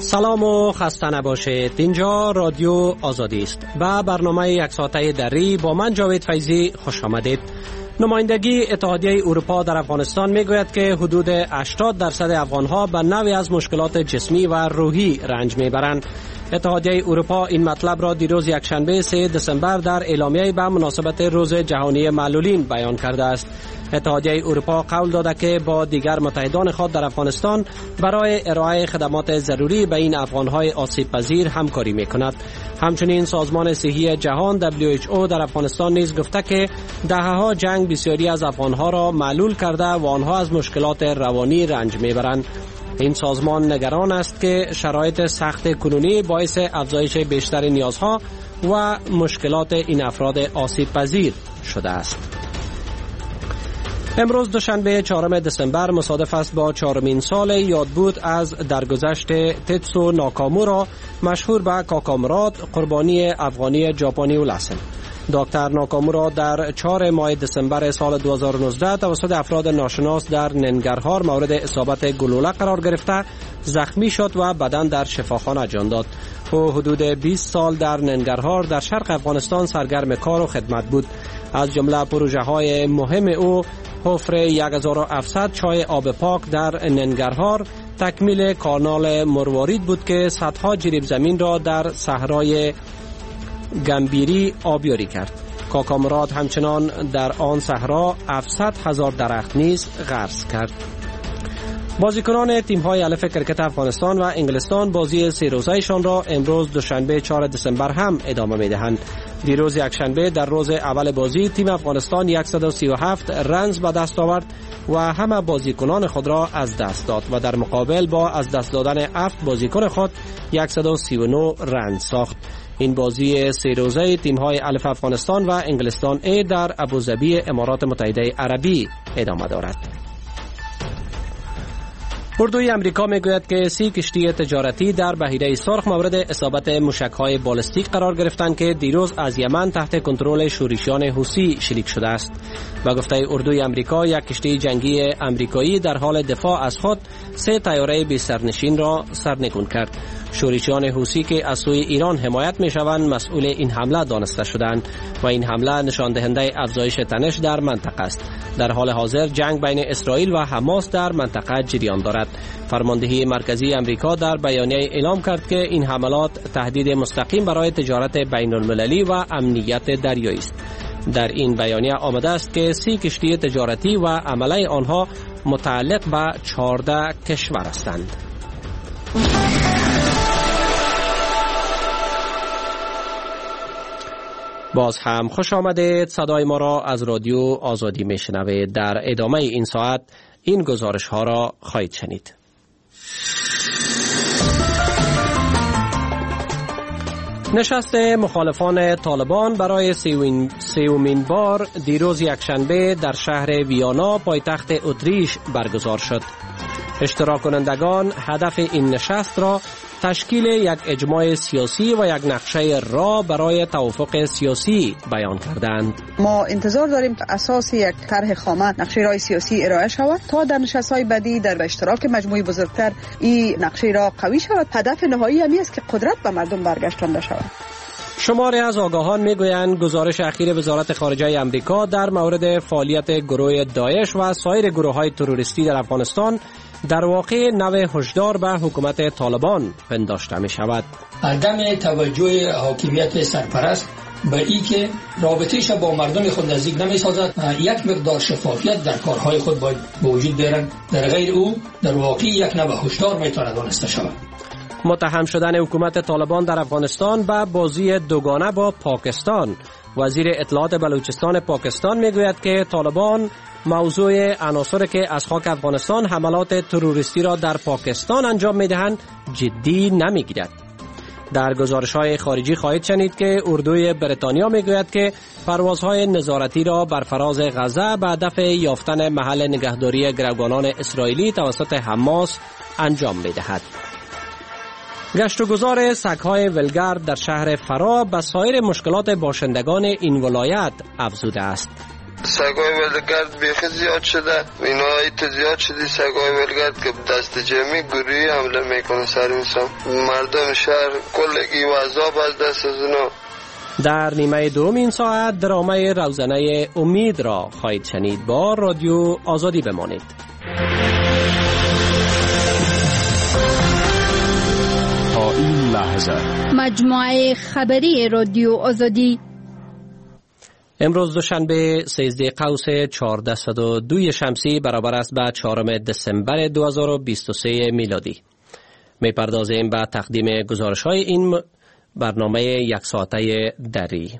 سلام و خسته نباشید. اینجا رادیو آزادی است و برنامه یک ساعته دری با من جاوید فیضی خوش آمدید. نمایندگی اتحادیه اروپا در افغانستان میگوید که حدود 80% افغانها به نوعی از مشکلات جسمی و روحی رنج میبرند. اتحادیه اروپا این مطلب را دیروز یکشنبه 3 دسامبر در اعلامیه به مناسبت روز جهانی معلولین بیان کرده است. اتحادیه اروپا قول داده که با دیگر متحدان خود در افغانستان برای ارائه خدمات ضروری به این افغانهای آسیب پذیر همکاری میکند. همچنین سازمان صحی جهان WHO در افغانستان نیز گفته که دهه‌ها جنگ بسیاری از افغانها را معلول کرده و آنها از مشکلات روانی رنج میبرند. این سازمان نگران است که شرایط سخت کنونی باعث افزایش بیشتر نیازها و مشکلات این افراد آسیب پذیر شده است. امروز دوشنبه 4 دسامبر مصادف است با 4مین سال یادبود از درگذشت تتسو ناکامورا مشهور به کاکامراد، قربانی افغانی ژاپنی الاسم. دکتر ناکامورا در 4 ماه دسامبر سال 2019 توسط افراد ناشناس در ننگرهار مورد اصابت گلوله قرار گرفته زخمی شد و بدن در شفاخانه جان داد. او حدود 20 سال در ننگرهار در شرق افغانستان سرگرم کار و خدمت بود. از جمله پروژه های مهم او حفر 1700 چای آب پاک در ننگرهار، تکمیل کانال مروارید بود که صدها جریب زمین را در صحرای گمبیری آبیاری کرد. کاکامراد همچنان در آن صحرا 700,000 درخت نیز غرس کرد. بازیکنان تیم‌های الف کرکت افغانستان و انگلستان بازی 3 روزه‌شان را امروز دوشنبه 4 دسامبر هم ادامه می‌دهند. دیروز یکشنبه در روز اول بازی تیم افغانستان 137 رنز به دست آورد و همه بازیکنان خود را از دست داد و در مقابل با از دست دادن 7 بازیکن خود 139 رنز ساخت. این بازی 3 روزه تیم‌های الف افغانستان و انگلستان ای در ابوظبی امارات متحده عربی ادامه دارد. اردوی امریکا میگوید که 30 کشتی تجارتی در بحیره سرخ مورد اصابت موشک‌های بالستیک قرار گرفتند که دیروز از یمن تحت کنترل شورشیان حوثی شلیک شده است. با گفته اردوی امریکا، یک کشتی جنگی امریکایی در حال دفاع از خود 3 طیاره بی سرنشین را سرنگون کرد. شورشیان حوثی که از سوی ایران حمایت می‌شوند مسئول این حمله دانسته شدند و این حمله نشان دهنده افزایش تنش در منطقه است. در حال حاضر جنگ بین اسرائیل و حماس در منطقه جریان دارد. فرماندهی مرکزی امریکا در بیانیه اعلام کرد که این حملات تهدید مستقیم برای تجارت بین المللی و امنیت دریایی است. در این بیانیه آمده است که 30 کشتی تجارتی و عمله آنها متعلق به 14 کشور هستند. باز هم خوش آمدید. صدای ما را از رادیو آزادی میشنوید. در ادامه این ساعت این گزارش ها را خواهید شنید. نشست مخالفان طالبان برای سومین بار دیروز یکشنبه در شهر ویانا پایتخت اتریش برگزار شد. اشتراک کنندگان هدف این نشست را تشکیل یک اجماع سیاسی و یک نقشه راه برای توافق سیاسی بیان کردند. ما انتظار داریم که اساس یک طرح خامه نقشه راه سیاسی ارائه شود تا در نشست‌های بعدی در اشتراک مجموعی بزرگتر این نقشه راه قوی شود. هدف نهایی همی است که قدرت به مردم برگشتانده شود. شماری از آگاهان میگویند گزارش اخیر وزارت خارجه امریکا در مورد فعالیت گروه داعش و سایر گروه‌های تروریستی در افغانستان در واقع نوع هشدار به حکومت طالبان پنداشته می شود. عدم توجه حاکمیت سرپرست به این که رابطهش با مردم خود نزدیک نمی سازد، یک مقدار شفافیت در کارهای خود باید به وجود بیارند، در غیر او در واقع یک نوع هشدار می تواند دانسته شود. متهم شدن حکومت طالبان در افغانستان به بازی دوگانه با پاکستان. وزیر اطلاعات بلوچستان پاکستان میگوید که طالبان موضوع عناصری که از خاک افغانستان حملات تروریستی را در پاکستان انجام میدهند جدی نمیگیرد. در گزارش‌های خارجی خواهید شنید که اردوی بریتانیا میگوید که پروازهای نظارتی را بر فراز غزه به هدف یافتن محل نگهداری گروگانان اسرائیلی توسط حماس انجام میدهد. گشت و گذار سگ‌های ولگرد در شهر فرا به سایر مشکلات باشندگان این ولایت افزوده است. سگای ولگرد بیخی زیاد شده، اینا ایت زیاد شده سگای ولگرد که دست جمعی گروهی حمله میکنه سر انسان. مردم شهر کلگی و عذاب از دست از اونا. در نیمه دوم این ساعت درامه روزنه امید را خواهید شنید. با رادیو آزادی بمانید. تا این لحظه مجموعه خبری رادیو آزادی امروز دوشنبه 13 قوس 1402 شمسی برابر است به 4 دسامبر 2023 میلادی. میپردازیم به تقدیم گزارش‌های این برنامه یک ساعته دری.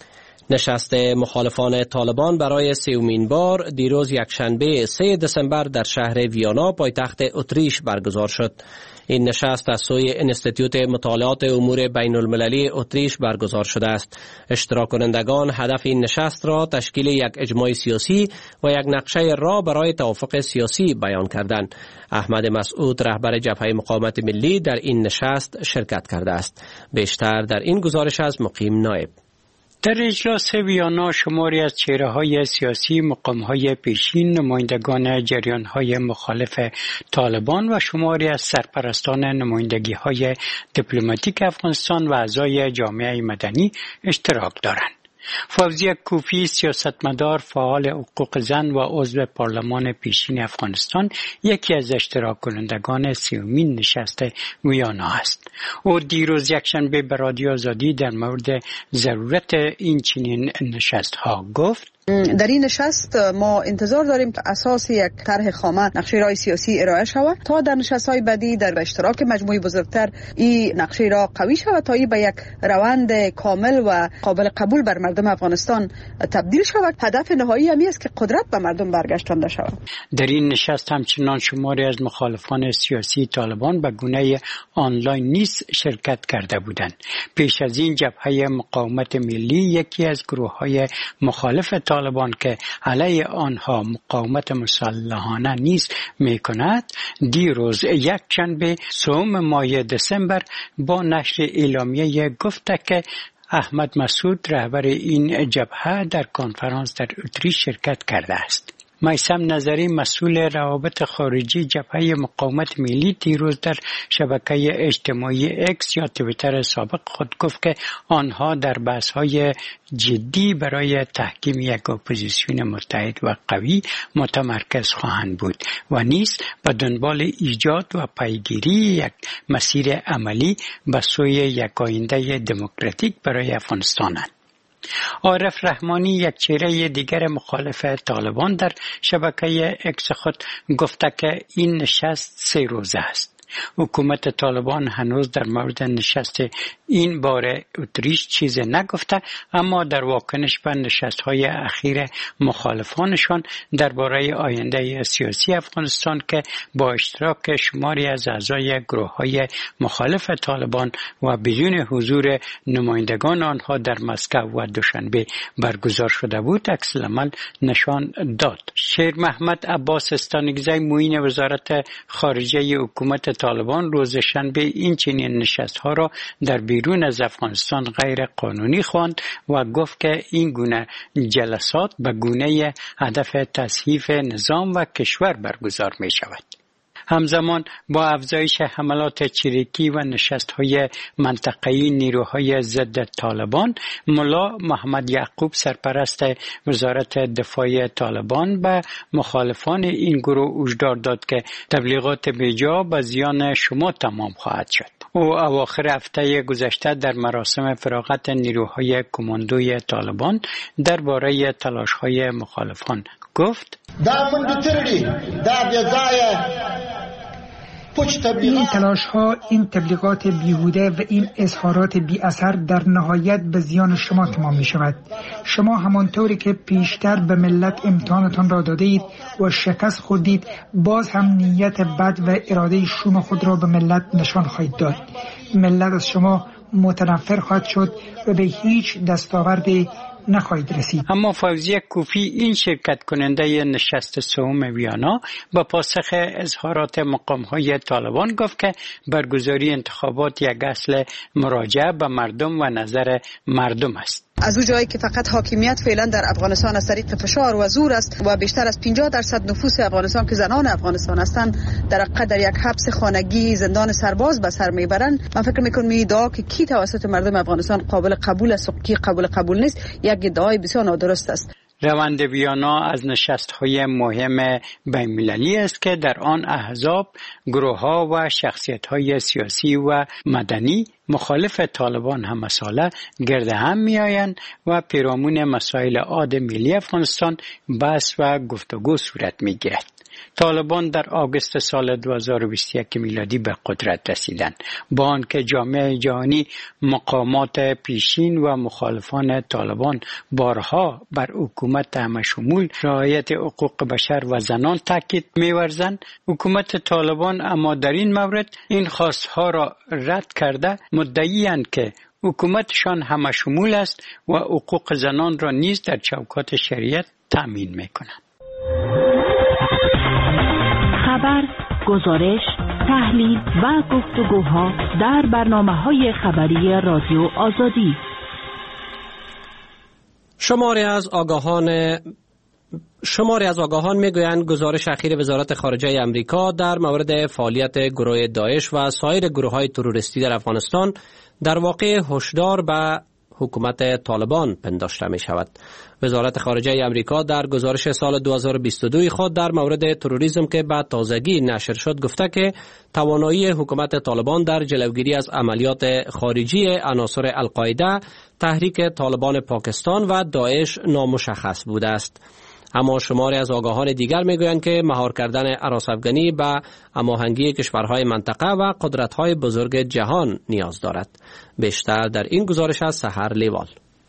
نشست مخالفان طالبان برای سومین بار دیروز یکشنبه 3 دسامبر در شهر ویانا پایتخت اتریش برگزار شد. این نشست از سوی انستیتوت مطالعات امور بین المللی اتریش برگزار شده است. اشتراک کنندگان هدف این نشست را تشکیل یک اجماع سیاسی و یک نقشه راه برای توافق سیاسی بیان کردند. احمد مسعود رهبر جبهه مقاومت ملی در این نشست شرکت کرده است. بیشتر در این گزارش از مقیم نایب. در اجلاس ویانا شماری از چهره‌های سیاسی، مقام‌های پیشین، نمایندگان جریان‌های مخالف طالبان و شماری از سرپرستان نمایندگی‌های دیپلماتیک افغانستان و اعضای جامعه مدنی اشتراک دارند. فوزیه کوفی، سیاستمدار فعال حقوق زن و عضو پارلمان پیشین افغانستان، یکی از اشتراک کنندگان سومین نشست ویانا است. او دیروز یکشنبه به رادیو آزادی در مورد ضرورت این چنین نشست‌ها گفت: در این نشست ما انتظار داریم که اساس یک طرح خامه نقشه راه سیاسی ارائه شود تا در نشست‌های بعدی در اشتراک مجموعی بزرگتر این نقشه راه قوی شود تا این به یک روند کامل و قابل قبول بر مردم افغانستان تبدیل شود. هدف نهایی همی است که قدرت به مردم برگشتانده شود. در این نشست همچنان شماری از مخالفان سیاسی طالبان به گونه آنلاین نیز شرکت کرده بودند. پیش از این جبهه مقاومت ملی، یکی از گروه‌های مخالف طالبان که علیه آنها مقاومت مسلحانه نیز می‌کند، دیروز یکشنبه 3 ماه دسامبر با نشر اعلامیه گفته که احمد مسعود رهبر این جبهه در کنفرانس در اتریش شرکت کرده است. میثم نظری، مسئول روابط خارجی جبهه مقاومت ملی، دیروز در شبکه اجتماعی اکس یا توییتر سابق خود گفت که آنها در بحث‌های جدی برای تحکیم یک اپوزیسیون متحد و قوی متمرکز خواهند بود و نیز به دنبال ایجاد و پیگیری یک مسیر عملی به سوی یک آینده دموکراتیک برای افغانستانند. عارف رحمانی، یک چهره دیگر مخالف طالبان، در شبکه اکس خود گفته که این نشست 3 روزه است. حکومت طالبان هنوز در مورد نشست این بار اتریش چیز نگفته، اما در واکنش به نشست‌های اخیر مخالفانشان درباره آینده سیاسی افغانستان که با اشتراک شماری از اعضای گروه‌های مخالف طالبان و بدون حضور نمایندگان آنها در مسکو و دوشنبه برگزار شده بود، عکس‌العمل نشان داد. شیر محمد عباس استانگزی، معین وزارت خارجه حکومت طالبان، روز شنبه این چنین نشست‌ها را در بیرون از افغانستان غیر قانونی خواند و گفت که این گونه جلسات به گونه هدف تصحیح نظام و کشور برگزار می شود. همزمان با افزایش حملات چریکی و نشست‌های منطقه‌ای نیروهای ضد طالبان، ملا محمد یعقوب، سرپرست وزارت دفاع طالبان، به مخالفان این گروه هشدار داد که تبلیغات بیجا به زیان شما تمام خواهد شد. او اواخر هفته گذشته در مراسم فراغت نیروهای کماندوی طالبان درباره تلاش‌های مخالفان گفت: این تلاش ها، این تبلیغات بیهوده و این اظهارات بی اثر در نهایت به زیان شما تمام می شود. شما همانطوری که پیشتر به ملت امتحانتان را داده اید و شکست خوردید، باز هم نیت بد و اراده شوم خود را به ملت نشان خواهید داد. ملت از شما متنفر خواهد شد و به هیچ دستاوردی نخواهید رسید. اما فوزیه کوفی، این شرکت کننده نشست 3 ویانا، با پاسخ اظهارات مقام‌های طالبان گفت که برگزاری انتخابات یک اصل مراجعه به مردم و نظر مردم است. از اون جایی که فقط حاکمیت فعلا در افغانستان از طریق فشار و زور است و بیشتر از 50% نفوس افغانستان که زنان افغانستان هستند در حقیقت یک حبس خانگی زندان سرباز به سر میبرند. من فکر میکنم این ادعا که کی توسط مردم افغانستان قابل قبول است و کی قبول نیست یک ادعای بسیار نادرست است. روند ویانا از نشست‌های مهم بین‌المللی است که در آن احزاب، گروه‌ها و شخصیت‌های سیاسی و مدنی مخالف طالبان هم مسائل گرد هم می‌آیند و پیرامون مسائل عاد ملی افغانستان بحث و گفتگو صورت می‌گیرد. طالبان در آگوست سال 2021 میلادی به قدرت رسیدند، با آنکه جامعه جهانی مقامات پیشین و مخالفان طالبان بارها بر حکومت همه‌شمول رعایت حقوق بشر و زنان تاکید می‌ورزند. حکومت طالبان اما در این مورد این خواستها را رد کرده مدعی‌اند که حکومتشان همه‌شمول است و حقوق زنان را نیز در چوکات شریعت تأمین می‌کند. خبر، گزارش، تحلیل و گفتگوها در برنامه‌های خبری رادیو آزادی. شماری از آگاهان میگویند گزارش اخیر وزارت خارجه امریکا در مورد فعالیت گروه داعش و سایر گروه‌های تروریستی در افغانستان در واقع هشدار به حکومت طالبان پنداشته می شود. وزارت خارجه امریکا در گزارش سال 2022 خود در مورد تروریسم که به تازگی نشر شد گفته که توانایی حکومت طالبان در جلوگیری از عملیات خارجی عناصر القاعده، تحریک طالبان پاکستان و داعش نامشخص بوده است. اما شماری از آگاهان دیگر میگویند که مهار کردن هراس‌افغانی به هماهنگی کشورهای منطقه و قدرت‌های بزرگ جهان نیاز دارد. بیشتر در این گزارش از سحر لیوال.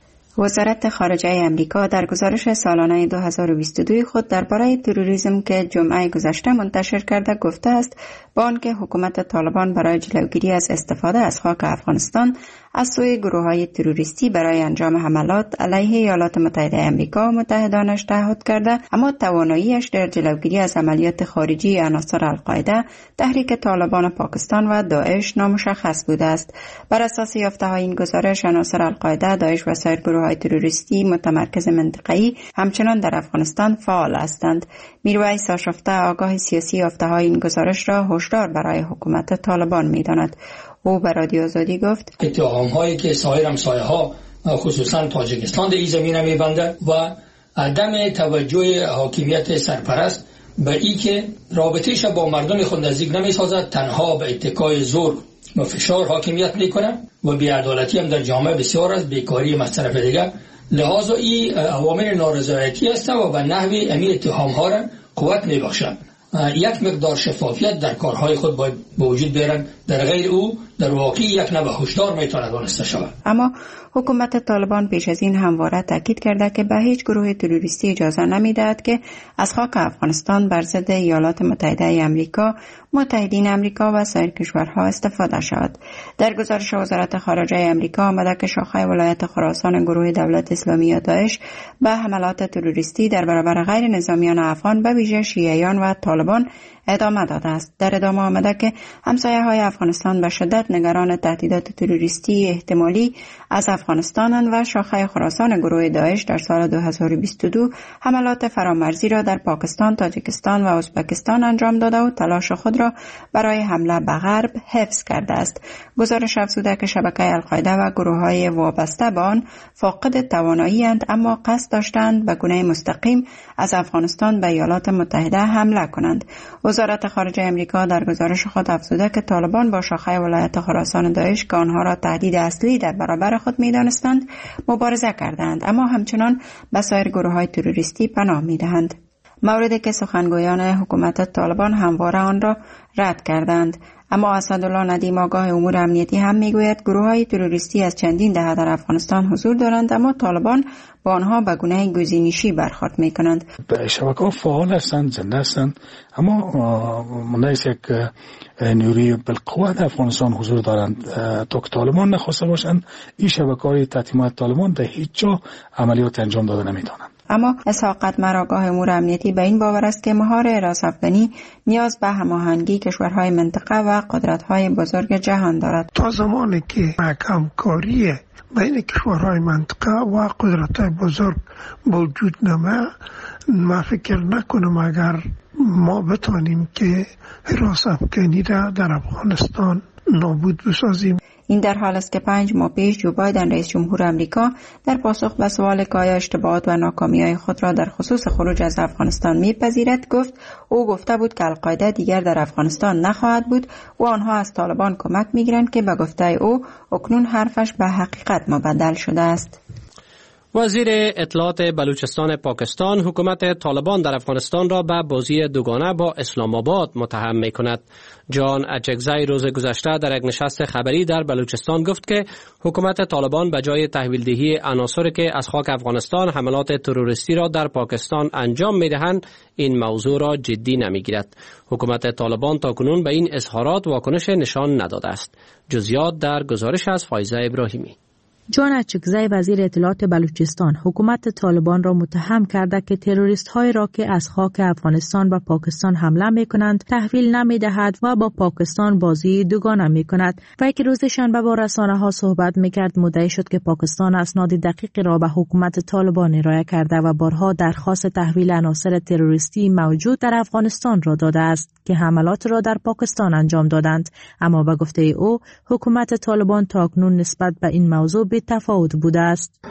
وزارت خارجه امریکا در گزارش سالانه 2022 خود درباره تروریسم که جمعه گذشته منتشر کرده گفته است با آنکه حکومت طالبان برای جلوگیری از استفاده از خاک افغانستان از سوی گروه‌های تروریستی برای انجام حملات علیه ایالات متحده آمریکا و متحدانش تعهد کرده، اما تواناییش در جلوگیری از عملیات خارجی عناصر القاعده، تحریک طالبان پاکستان و داعش نامشخص بوده است. بر اساس یافته‌های این گزارش، عناصر القاعده، داعش و سایر گروه‌های تروریستی متمرکز منطقه‌ای همچنان در افغانستان فعال هستند. میرویس آشفته، آگاه سیاسی، یافته‌های این گزارش را هشدار برای حکومت طالبان می‌داند. او به رادیو آزادی گفت: اتهام‌هایی که سایر همسایه‌ها خصوصا تاجیکستان در این زمینه می‌بنده و عدم توجه حاکمیت سرپرست به این که رابطه‌اش با مردم خود نزدیک نمی‌سازد، تنها به اتکای زور و فشار حاکمیت می‌کنه و بی‌عدالتی هم در جامعه بسیار است، بیکاری از طرف دیگر. لحاظا این عوامل نارضایتی است و به نحوی امی اتهام‌ها را قوت می‌بخشد. یک مقدار شفافیت در کارهای خود باید به وجود بیارن، در غیر او در واقع یک نوع هشدار میتواند دانسته شود. اما حکومت طالبان پیش از این همواره تاکید کرده که به هیچ گروه تروریستی اجازه نمیدهد که از خاک افغانستان بر ضد ایالات متحده آمریکا، متحدین آمریکا و سایر کشورها استفاده شود. در گزارش وزارت خارجه آمریکا آمده که شاخه ولایت خراسان گروه دولت اسلامی یا داعش به حملات تروریستی در برابر غیر نظامیان افغان به ویژه شیعیان و طالبان ادامه داده است. در ادامه آمده که همسایه‌های افغانستان به شدت نگران تهدیدات تروریستی احتمالی از افغانستانند و شاخه خراسان گروه داعش در سال 2022 حملات فرامرزی را در پاکستان، تاجیکستان و ازبکستان انجام داده و تلاش خود را برای حمله به غرب حفظ کرده است. گزارش افزوده که شبکه القاعده و گروه‌های وابسته به آن فاقد توانایی‌اند، اما قصد داشتند به گونه مستقیم از افغانستان به ایالات متحده حمله کنند. وزارت خارجه امریکا در گزارش خود افزوده که طالبان با شاخه ولایت خراسان داعش که آنها را تهدید اصلی در برابر خود می‌دانستند مبارزه کردند، اما همچنان به سایر گروه‌های تروریستی پناه می‌دهند. موردی که سخنگویان حکومت طالبان همواره آن را رد کردند. اما اسدالله ندیم آگاه امور امنیتی هم میگوید گروه‌های تروریستی از چندین دهه در افغانستان حضور دارند، اما طالبان با آنها به گونه گزینشی برخورد میکنند. شبکه‌ها فعال هستند، زنده هستند، اما منیس یک نیروی بالقوه در افغانستان حضور دارند. تا که طالبان نخواسته باشند این شبکه‌های تحت حمایت طالبان در هیچ جا عملیات انجام داده نمیتونند. اما اسحاق قدمر آگاه امور امنیتی به این باور است که مهار راس‌افغانی نیاز به هماهنگی کشورهای منطقه و قدرت‌های بزرگ جهان دارد. تا زمانی که همکاری بین کشورهای منطقه و قدرت‌های بزرگ موجود نمه، ما فکر نکنم اگر ما بتوانیم که حراس افغانی را در افغانستان نابود بسازیم. این در حال است که 5 ماه پیش جو بایدن رئیس جمهور آمریکا در پاسخ به سوال که آیا اشتباهات و ناکامی‌های خود را در خصوص خروج از افغانستان می‌پذیرد او گفته بود که القاعده دیگر در افغانستان نخواهد بود و آنها از طالبان کمک می‌گیرند که به گفته او اکنون حرفش به حقیقت مبدل شده است. وزیر اطلاعات بلوچستان پاکستان حکومت طالبان در افغانستان را به بازی دوگانه با اسلام آباد متهم می کند. جان اچکزی روز گذشته در یک نشست خبری در بلوچستان گفت که حکومت طالبان به جای تحویل دهی عناصری که از خاک افغانستان حملات تروریستی را در پاکستان انجام می دهند این موضوع را جدی نمی گیرد. حکومت طالبان تاکنون به این اظهارات واکنش نشان نداده است. جزئیات در گزارش از فایزه ابراهیمی. جان اچکزی وزیر اطلاعات بلوچستان حکومت طالبان را متهم کرده که تروریست های را که از خاک افغانستان و پاکستان حمله می کنند تحویل نمی دهد و با پاکستان بازی دوگانه می کند. و که روز شنبه با رسانه ها صحبت می کرد مدعی شد که پاکستان اسناد دقیقی را به حکومت طالبان ارائه کرده و بارها درخواست تحویل عناصر تروریستی موجود در افغانستان را داده است که حملات را در پاکستان انجام دادند. اما به گفته او حکومت طالبان تاکنون نسبت به این موضوع تفاوت بوده است.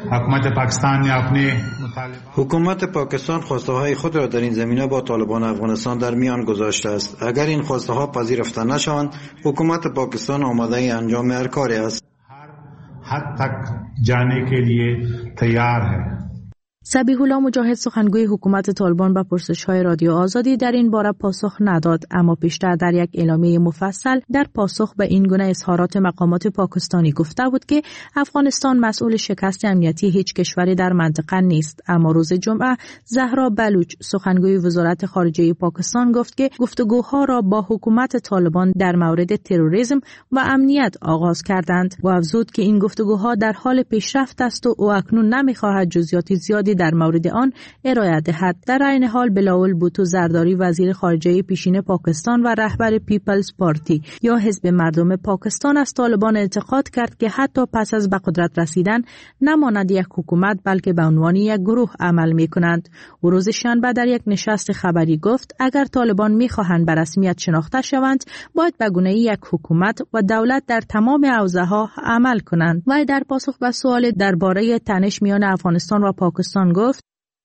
حکومت پاکستان خواسته های خود را در این زمینه با طالبان افغانستان در میان گذاشته است. اگر این خواسته ها پذیرفته نشوند حکومت پاکستان آماده انجام هر کاری است. حد تک جانے کے لیے تیار ہے. صبیح الله مجاهد سخنگوی حکومت طالبان به پرسش‌های رادیو آزادی در این باره پاسخ نداد، اما پیشتر در یک اعلامیه مفصل در پاسخ به این گونه اظهارات مقامات پاکستانی گفته بود که افغانستان مسئول شکست امنیتی هیچ کشوری در منطقه نیست. اما روز جمعه زهرا بلوچ سخنگوی وزارت خارجه پاکستان گفت که گفتگوها را با حکومت طالبان در مورد تروریسم و امنیت آغاز کردند و افزود که این گفتگوها در حال پیشرفت است و او اکنون نمی‌خواهد جزئیات زیادی در مورد آن ارائه دهد. در عین حال بلاول بوتو زرداری وزیر خارجه پیشین پاکستان و رهبر پیپلز پارتی یا حزب مردم پاکستان از طالبان انتقاد کرد که حتی پس از به قدرت رسیدن نماند یک حکومت بلکه به عنوان یک گروه عمل می کنند. او روز شنبه در یک نشست خبری گفت اگر طالبان می خواهند به رسمیت شناخته شوند باید به گونه یک حکومت و دولت در تمام حوزه‌ها عمل کنند. و در پاسخ به سوال درباره تنش میان افغانستان و پاکستان گفت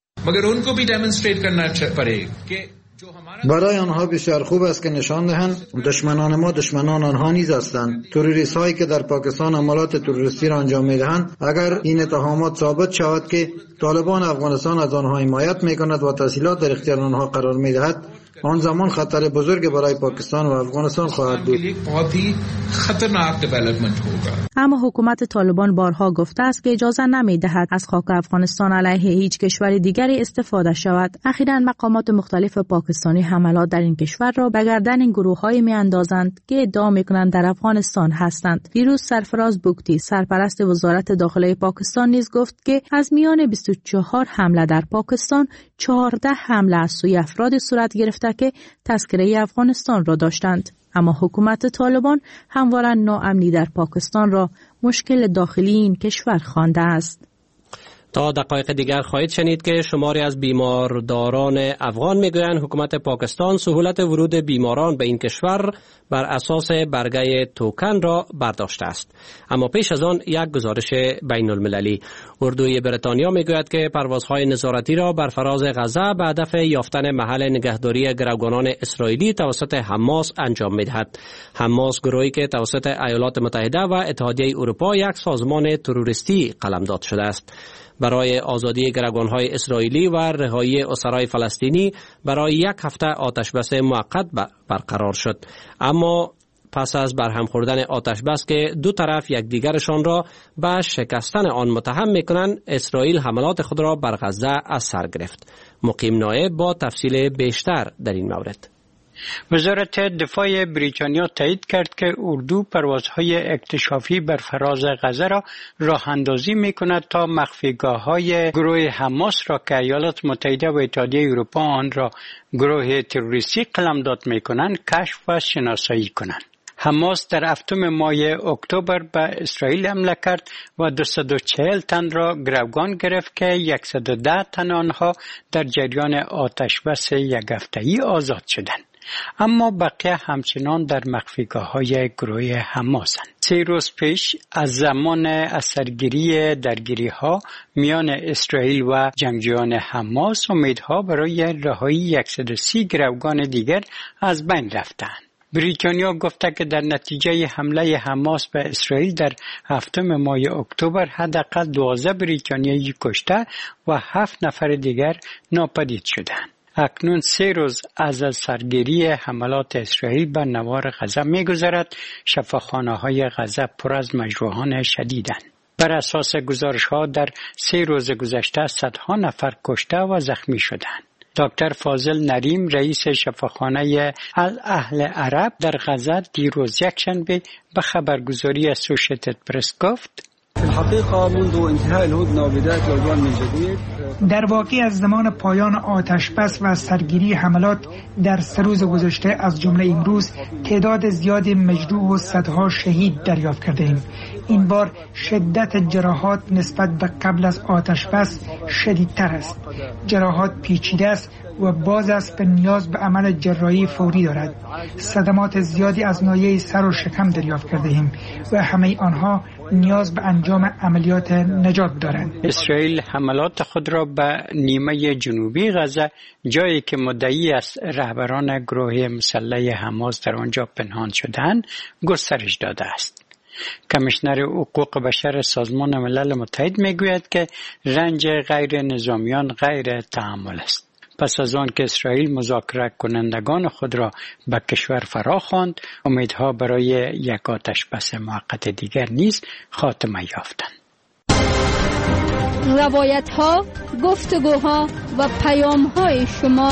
برای آنها بسیار خوب است که نشان دهند دشمنان ما دشمنان آنها نیز هستند. تروریست هایی که در پاکستان عملات تروریستی را انجام می دهند اگر این اتهامات ثابت شود که طالبان افغانستان از آنها حمایت می کند و تسهیلات در اختیار آنها قرار می دهد آن زمان خطر بزرگ برای پاکستان و افغانستان خواهد بود. اما حکومت طالبان بارها گفته است که اجازه نمی دهد از خاک افغانستان علیه هیچ کشور دیگری استفاده شود. اخیراً مقامات مختلف پاکستانی حملات در این کشور را به گردن این گروه‌هایی می‌اندازند که ادعا می‌کنند در افغانستان هستند. دیروز سرفراز بوکتی سرپرست وزارت داخله پاکستان نیز گفت که از میان 24 حمله در پاکستان 14 حمله از سوی افراد صورت گرفته که تذکره افغانستان را داشتند. اما حکومت طالبان همواره ناامنی در پاکستان را مشکل داخلی این کشور خوانده است. تا دقایق دیگر خواهید شنید که شماری از بیمارداران افغان میگویند حکومت پاکستان سهولت ورود بیماران به این کشور بر اساس برگه توکن را برداشته است. اما پیش از آن یک گزارش بین المللی. اردوی بریتانیا میگوید که پروازهای نظارتی را بر فراز غزه به هدف یافتن محل نگهداری گروگانان اسرائیلی توسط حماس انجام میدهد. حماس گروهی که توسط ایالات متحده و اتحادیه اروپا یک سازمان تروریستی قلمداد شده است. برای آزادی گروگان‌های اسرائیلی و رهایی اسرای فلسطینی برای یک هفته آتشبس موقت برقرار شد. اما پس از برهم خوردن آتشبس که دو طرف یکدیگرشان را به شکستن آن متهم می‌کنند، اسرائیل حملات خود را بر غزه از سر گرفت. مقیم نایب با تفصیل بیشتر در این مورد. وزارت دفاع بریتانیا تایید کرد که اردو پروازهای اکتشافی بر فراز غزه را راه اندازی می کند تا مخفیگاه‌های گروه حماس را که ایالات متحده و اتحادیه اروپا آن را گروه تروریستی قلمداد می کنند کشف و شناسایی کنند. حماس در 7 ماه اکتبر به اسرائیل حمله کرد و 240 تن را گروگان گرفت که 110 تن آنها در جریان آتشبس یک هفته‌ای آزاد شدند. اما بقیه همچنان در مخفیگاه‌های گروه حماسند. 3 روز پیش از زمان اثرگیری درگیری‌ها میان اسرائیل و جنگجویان حماس امیدها برای رهایی 130 گروگان دیگر از بین رفتند. بریتانیا گفته که در نتیجه حمله حماس به اسرائیل در 7 ماه اکتبر حداقل 12 بریتانیایی کشته و 7 نفر دیگر ناپدید شدند. اکنون 3 روز از سرگیری حملات اسرائیل بر نوار غزه می‌گذرد. شفاخانه‌های غزه پر از مجروحان شدیدند. بر اساس گزارش‌ها در 3 روز گذشته صدها نفر کشته و زخمی شدند. دکتر فاضل نریم رئیس شفاخانه الاهل عرب در غزه دیروز یکشنبه به خبرگزاری اسوشیتد پرس گفت: در واقع از زمان پایان آتشبس و سرگیری حملات در 3 روز گذشته از جمله امروز تعداد زیادی مجروح و صدها شهید دریافت کرده ایم. این بار شدت جراحات نسبت به قبل از آتشبس شدیدتر است. جراحات پیچیده است و باز است به نیاز به عمل جراحی فوری دارد. صدمات زیادی از ناحیه سر و شکم دریافت کرده ایم و همه آنها نیاز به انجام عملیات نجات دارند. اسرائیل حملات خود را به نیمه جنوبی غزه، جایی که مدعی است رهبران گروه مسلح حماس در آنجا پنهان شدند، گسترش داده است. کمیشنر حقوق بشر سازمان ملل متحد میگوید که رنج غیر نظامیان غیر تحمل است. پس از آن که اسرائیل مذاکره کنندگان خود را به کشور فرا خواند، امیدها برای یک آتشبس موقت دیگر نیز خاتمه یافتند. روایت‌ها، گفتگوها و پیام‌های شما.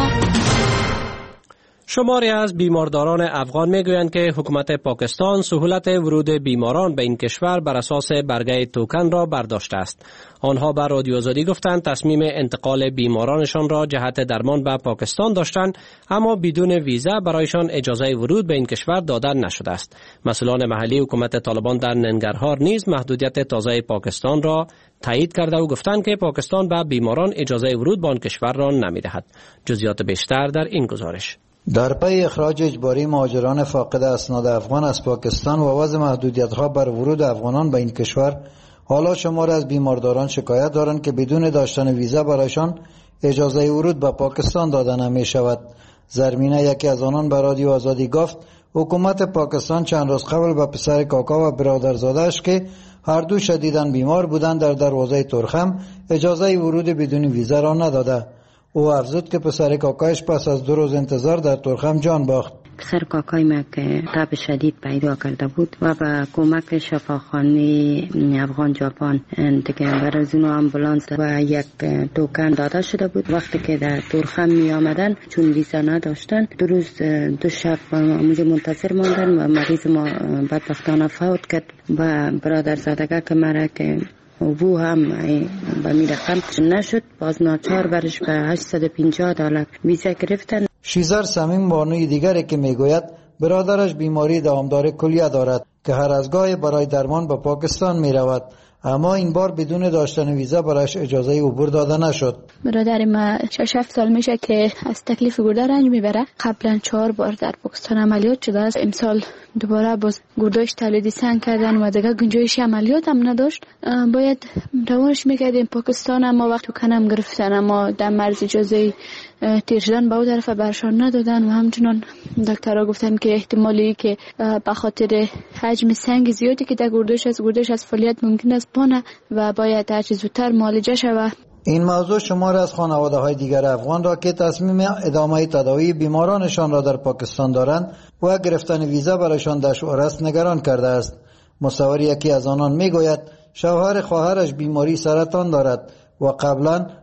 شماری از بیمارداران افغان میگویند که حکومت پاکستان سهولت ورود بیماران به این کشور بر اساس برگه توکن را برداشته است. آنها به رادیو آزادی گفتند تصمیم انتقال بیمارانشان را جهت درمان به پاکستان داشتند، اما بدون ویزا برایشان اجازه ورود به این کشور داده نشده است. مسئولان محلی حکومت طالبان در ننگرهار نیز محدودیت تازه پاکستان را تایید کرده و گفتند که پاکستان به بیماران اجازه ورود به آن کشور را نمی‌دهد. جزئیات بیشتر در این گزارش. در پی اخراج اجباری مهاجران فاقد اسناد افغان از پاکستان و وضع محدودیت‌ها بر ورود افغانان به این کشور، حالا شمار از بیمارداران شکایت دارند که بدون داشتن ویزا برایشان اجازه ورود به پاکستان داده نمی‌شود. زرمینه یکی از آنان به رادیو آزادی گفت حکومت پاکستان چند روز قبل به پسر کاکا و برادرزاده‌اش که هر دو شدیداً بیمار بودند در دروازه ترخم اجازه ورود بدون ویزا را نداده. او افزود که پسر کاکایش پس از 2 روز انتظار در ترخم جان باخت. پسر کاکای ما که تب شدید پیدا کرده بود و با کمک شفاخانه افغان ژاپن دیگه برای اون آمبولانس و یک توکن داده شده بود. وقتی که در ترخم می آمدن چون ویزا نداشتن 2 روز 2 شب اونجا منتظر ماندن و مریض ما بدبختانه فوت کرد. و برادرزادگی که مرا که او هم به می رقم نشد، باز ناچار برش به $850 ویزا گرفتن. شیزر صمیم بانوی دیگری که میگوید برادرش بیماری دامدار کلیه دارد که هر از گاهی برای درمان به پاکستان می رود، اما این بار بدون داشتن ویزا برایش اجازه عبور داده نشد. برادر ما 6-7 سال میشه که از تکلیف گرده رنج میبره. قبلا 4 بار در پاکستان عملیات شده است. امسال دوباره باز گرداش تولید سنگ کردن و دیگه گنجایش عملیات هم نداشت. باید روانش میکردیم پاکستان، اما وقت کنم گرفتن، اما در مرز اجازه تیر شدن به اون طرف برشان ندادن و همچنان دکترها گفتن که احتمالی که به خاطر حجم سنگ زیادی که در گردش از فعالیت ممکن است بانه و باید هر چه زودتر معالجه شود. این موضوع شمار از خانواده‌های دیگر افغان را که تصمیم ادامه تداوی بیمارانشان را در پاکستان دارند و گرفتن ویزا برایشان دشوار است نگران کرده است. مصور یکی از آنان میگوید شوهر خواهرش بیماری سرطان دارد و قبلا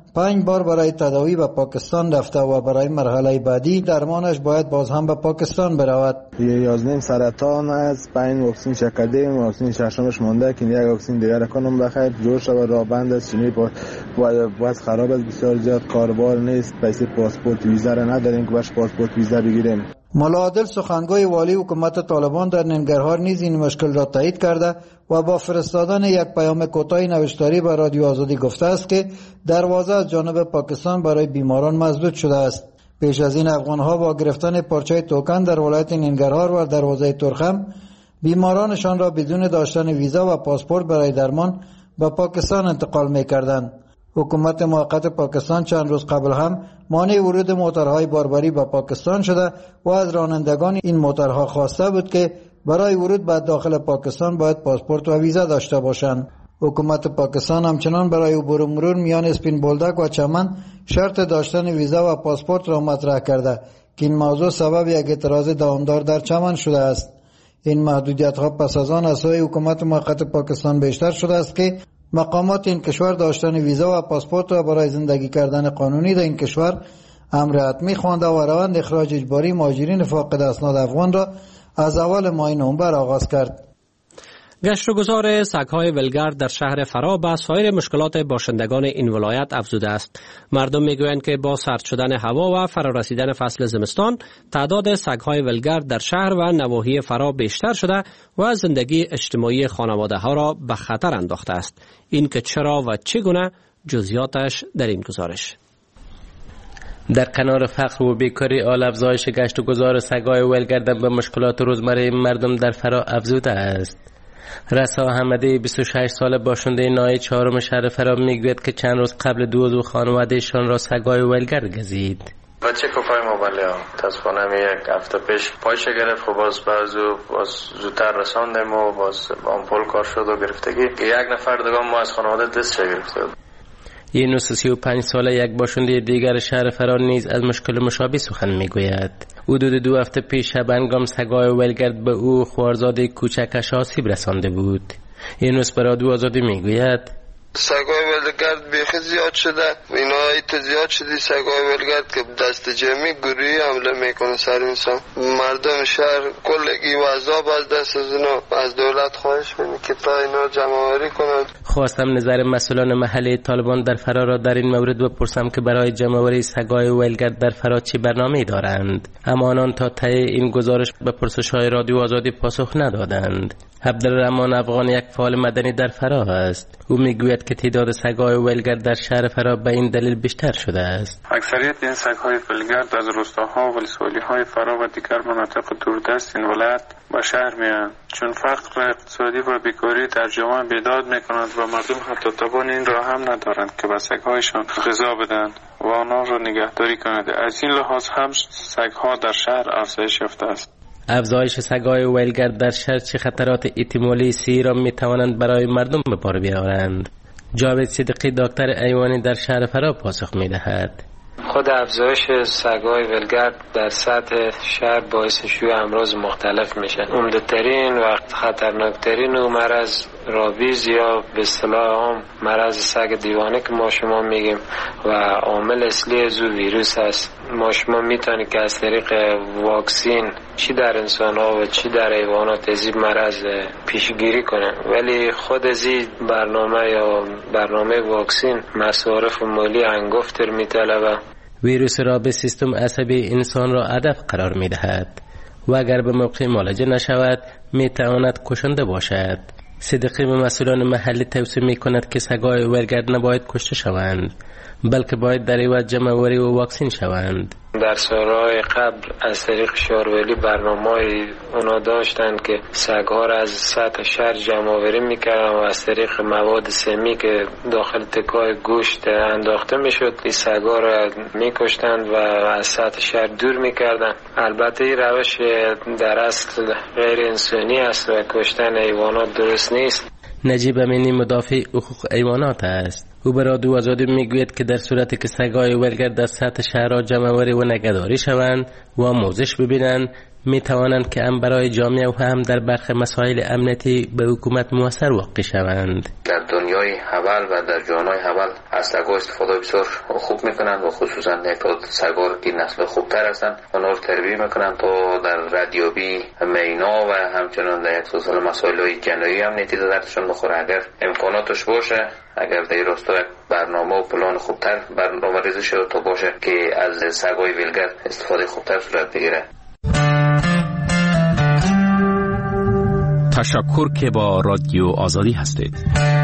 5 بار برای تداوی به پاکستان رفته و برای مرحله بعدی درمانش باید باز هم به پاکستان برود. 11 سرطان است، 5 واکسن کردیم، واکسن ششمش مونده که یک واکسن دیگر کنم بخیر جور شود. راه بند است، چنین باید خراب است، بسیار زیاد کاربار نیست. پیسه پاسپورت ویزا را نداریم که باش پاسپورت ویزا بگیریم. ملا عادل سخنگوی والی حکومت طالبان در ننگرهار نیز این مشکل را تایید کرده و با فرستادن یک پیام کوتاه نوشتاری به رادیو آزادی گفته است که دروازه از جانب پاکستان برای بیماران مسدود شده است. پیش از این افغانها با گرفتن پارچه توکن در ولایت ننگرهار و دروازه ترخم بیمارانشان را بدون داشتن ویزا و پاسپورت برای درمان به پاکستان انتقال می‌کردند. حکومت موقت پاکستان چند روز قبل هم مانع ورود موترهای باربری به پاکستان شده و از رانندگان این موترها خواسته بود که برای ورود به داخل پاکستان باید پاسپورت و ویزا داشته باشند. حکومت پاکستان همچنان برای عبور و مرور میان اسپین بولدک و چمن شرط داشتن ویزا و پاسپورت را مطرح کرده که این موضوع سبب یک اعتراض دامدار در چمن شده است. این محدودیت ها پس از آن از سوی حکومت موقت پاکستان بیشتر شده است که مقامات این کشور داشتن ویزا و پاسپورت را برای زندگی کردن قانونی در این کشور امر حتمی خوانده و روند اخراج اجباری مهاجرین فاقد اسناد افغان را از اول ماه نوامبر آغاز کرد. گشتگذار سگ‌های ولگرد در شهر فرا به سایر مشکلات باشندگان این ولایت افزوده است. مردم میگویند که با سرد شدن هوا و فرارسیدن فصل زمستان تعداد سگ‌های ولگرد در شهر و نواحی فرا بیشتر شده و زندگی اجتماعی خانواده‌ها را به خطر انداخته است. این که چرا و چگونه جزئیاتش در این گزارش. در کنار فقر و بیکاری آل افزایش گشتگذار سگ‌های ولگرد به مشکلات روزمره مردم در فرا افزوده است. رسا احمدی 26 ساله باشنده ناحیه 4 شهر فرا میگوید که چند روز قبل دو عضو خانوادهشان را سگ‌های ولگرد گزید. بچه کفای موبایل ها تصفانه یک هفته پیش پایش گرفت، خب باز زودتر رساندیم و باز آمپول کار شد و گرفتگی یک نفر دیگه ما از خانواده دستش گرفته. یونس 35 ساله یک باشنده دیگر شهر فرا نیز از مشکل مشابه سخن میگوید. حدود 2 هفته پیش شبنگام سگ‌های ولگرد به او خوارزاده کوچکش آسیب رسانده بود. یونس به رادیو آزادی میگوید سگای ولگرد بیخی زیاد شده، اینا ایت زیاد شدی سگای ولگرد که دست جمعی گروهی حمله میکنه سر انسان. مردم شهر کلگی و عذاب از دست از اینا، از دولت خواهش میکنه که تا اینا جمع‌آوری کنند. خواستم نظر مسئولان محلی طالبان در فرا را در این مورد بپرسم که برای جمع‌آوری سگای ولگرد در فرا چه برنامه‌ای دارند، اما آنان تا ته این گزارش به پرسش‌های رادیو آزادی پاسخ ندادند. عبدالرحمن افغان یک فعال مدنی در فرا است. او میگوید که تعداد سگ‌های ولگرد در شهر فرا به این دلیل بیشتر شده است. اکثریت این سگ‌های ولگرد از روستاها و ولسوالی‌های فرا و دیگر مناطق دوردست این ولایت به شهر میآیند، چون فقر اقتصادی و بیکاری در جامعه بیداد میکنند و مردم حتی توان این را هم ندارند که به سگ‌هایشان غذا بدهند و آنها را نگهداری کنند. از این لحاظ هم سگ‌ها در شهر افزایش یافته است. افزایش سگ‌های ولگرد در شهر چه خطرات احتمالی سیری را میتوانند برای مردم به بار بیاورند؟ جاوید صدیقی دکتر ایوانی در شهر فرا پاسخ میدهد. خود افزایش سگ‌های ولگرد در سطح شهر باعث شیوع امراض مختلف میشه. عمده‌ترین و خطرناکترین او مرض رابیز یا به اصطلاح عام مرض سگ دیوانه که ما شما میگیم و عامل اصلی از ویروس است. ما شما میتونید که از طریق واکسین چی در انسان ها و چی در حیوانات از این مرض پیشگیری کنه، ولی خود از این برنامه واکسین مصارف مالی انگفتر میطلبه. ویروس رابیز سیستم عصبی انسان را هدف قرار میدهد و اگر به موقع معالجه نشود میتواند کشنده باشد. صدیقی به مسئولان محلی توصیه میکند که سگ‌های ولگرد نباید کشته شوند، بلکه باید در عوض جمع‌آوری و واکسین شوند. در سالهای قبل از طریق شارولی برنامه‌ای اونا داشتن که سگ‌ها را از سطح شهر جمع‌آوری میکردن و از طریق مواد سمی که داخل تکای گوشت انداخته میشد این سگ‌ها را میکشتند و از سطح شهر دور میکردن. البته این روش در اصل غیر انسانی است و کشتن حیوانات درست نیست. نجیب امینی مدافع حقوق حیوانات است. او به رادیو آزادی میگوید که در صورتی که سگای ولگرد در سطح شهرها جمع‌آوری و نگهداری شوند و آموزش ببینند، می توانند که هم برای جامعه و هم در برخی مسائل امنیتی به حکومت موثر واقع شوند. در دنیای حول و در جانهای حول از سگا استفاده بسیار خوب میکنند و خصوصا یک سگا که نسل خوبتر هستند اونا رو تربیت میکنند تا در ردیابی مینا و همچنان در یک سلسله مسائل جنایی امنیتی دردشون بخوره. اگر امکاناتش باشه، اگر در راستا برنامه و پلان خوبتر برنامه ریزی شده تا باشه که از سگای ولگرد استفاده خوبتر صورت بگیره. تشکر که با رادیو آزادی هستید.